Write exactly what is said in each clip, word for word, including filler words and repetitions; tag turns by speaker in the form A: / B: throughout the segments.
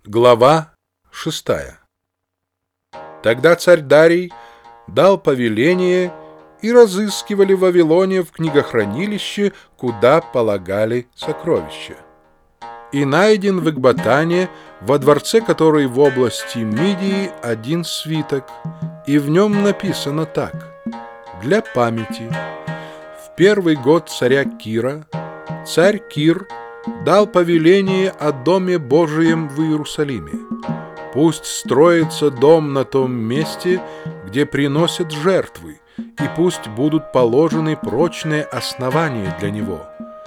A: Глава шестая. Тогда царь Дарий дал повеление, и разыскивали в Вавилоне в книгохранилище, куда полагали сокровища. И найден в Экбатане, во дворце которой в области Мидии, один свиток, и в нем написано так: «Для памяти. В первый год царя Кира царь Кир дал повеление о Доме Божием в Иерусалиме. Пусть строится дом на том месте, где приносят жертвы, и пусть будут положены прочные основания для него.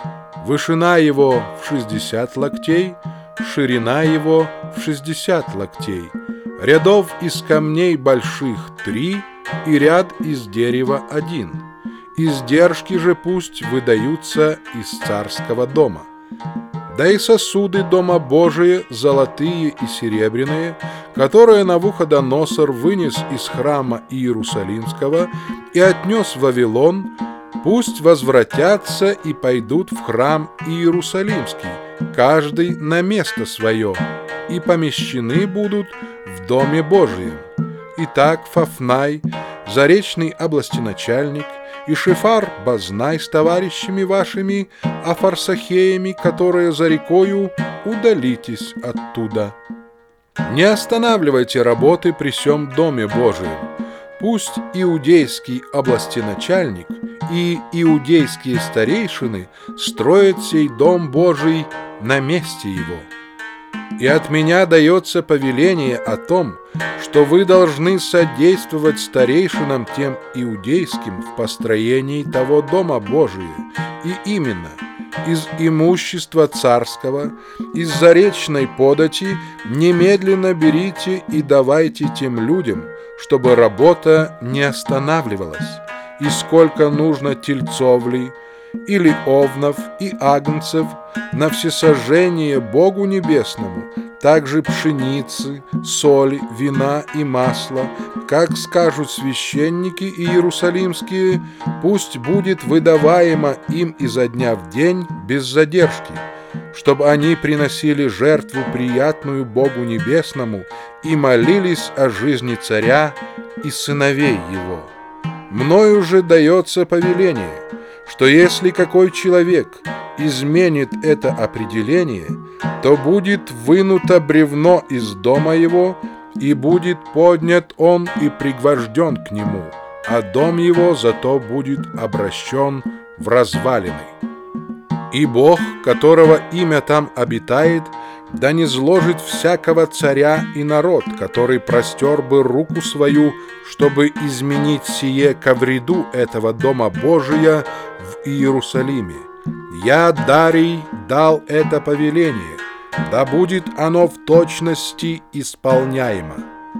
A: Вышина его в шестьдесят локтей, ширина его в шестьдесят локтей, рядов из камней больших три и ряд из дерева один. Издержки же пусть выдаются из царского дома. Да и сосуды Дома Божия, золотые и серебряные, которые Навуходоносор вынес из храма Иерусалимского и отнес в Вавилон, пусть возвратятся и пойдут в храм Иерусалимский, каждый на место свое, и помещены будут в Доме Божием. Итак, Фафнай, заречный областеначальник, и Шифар Базнай с товарищами вашими, а фарсахеями, которые за рекою, удалитесь оттуда. Не останавливайте работы при сем Доме Божием. Пусть иудейский областеначальник и иудейские старейшины строят сей Дом Божий на месте его. И от меня дается повеление о том, что вы должны содействовать старейшинам тем иудейским в построении того Дома Божия, и именно из имущества царского, из заречной подати немедленно берите и давайте тем людям, чтобы работа не останавливалась, и сколько нужно тельцов ли, или овнов и агнцев на всесожжение Богу Небесному, также пшеницы, соли, вина и масла, как скажут священники иерусалимские, пусть будет выдаваемо им изо дня в день без задержки, чтобы они приносили жертву приятную Богу Небесному и молились о жизни царя и сыновей его. Мною же дается повеление, что если какой человек изменит это определение, то будет вынуто бревно из дома его, и будет поднят он и пригвожден к нему, а дом его зато будет обращен в развалины. И Бог, которого имя там обитает, да не зложит всякого царя и народ, который простер бы руку свою, чтобы изменить сие ко вреду этого Дома Божия в Иерусалиме. Я, Дарий, дал это повеление, да будет оно в точности исполняемо.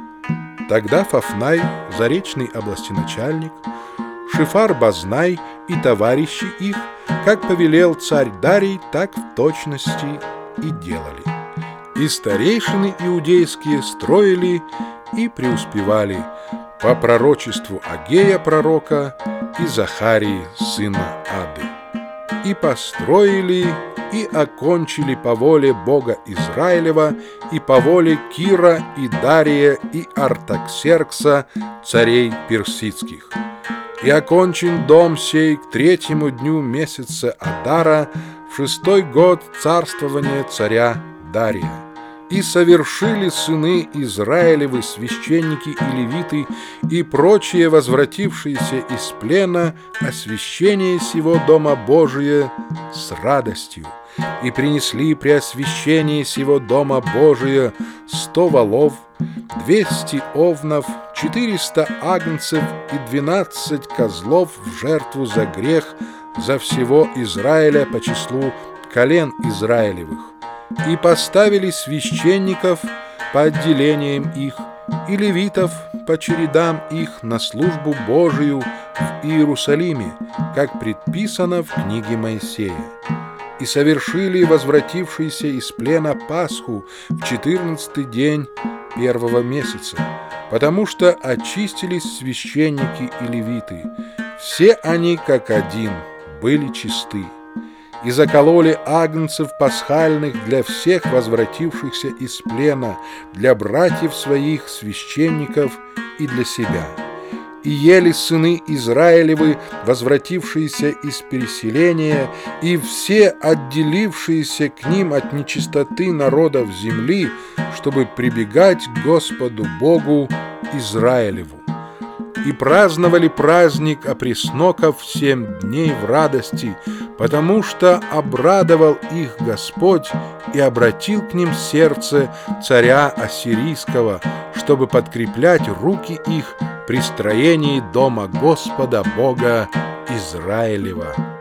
A: Тогда Фафнай, заречный областеначальник, Шифар Базнай и товарищи их, как повелел царь Дарий, так в точности и делали. И старейшины иудейские строили и преуспевали по пророчеству Агея пророка и Захарии сына Ады. И построили, и окончили по воле Бога Израилева, и по воле Кира, и Дария, и Артаксеркса, царей персидских. И окончен дом сей к третьему дню месяца Адара, в шестой год царствования царя Дария. И совершили сыны Израилевы, священники и левиты, и прочие возвратившиеся из плена, освящение сего Дома Божия с радостью, и принесли при освящении сего Дома Божия сто волов, двести овнов, четыреста агнцев и двенадцать козлов в жертву за грех за всего Израиля по числу колен Израилевых. И поставили священников по отделениям их и левитов по чередам их на службу Божию в Иерусалиме, как предписано в книге Моисея. И совершили возвратившиеся из плена Пасху в четырнадцатый день первого месяца, потому что очистились священники и левиты. Все они, как один, были чисты. и закололи агнцев пасхальных для всех возвратившихся из плена, для братьев своих, священников и для себя. И ели сыны Израилевы, возвратившиеся из переселения, и все отделившиеся к ним от нечистоты народов земли, чтобы прибегать к Господу Богу Израилеву. И праздновали праздник опресноков семь дней в радости, потому что обрадовал их Господь и обратил к ним сердце царя Ассирийского, чтобы подкреплять руки их при строении дома Господа Бога Израилева.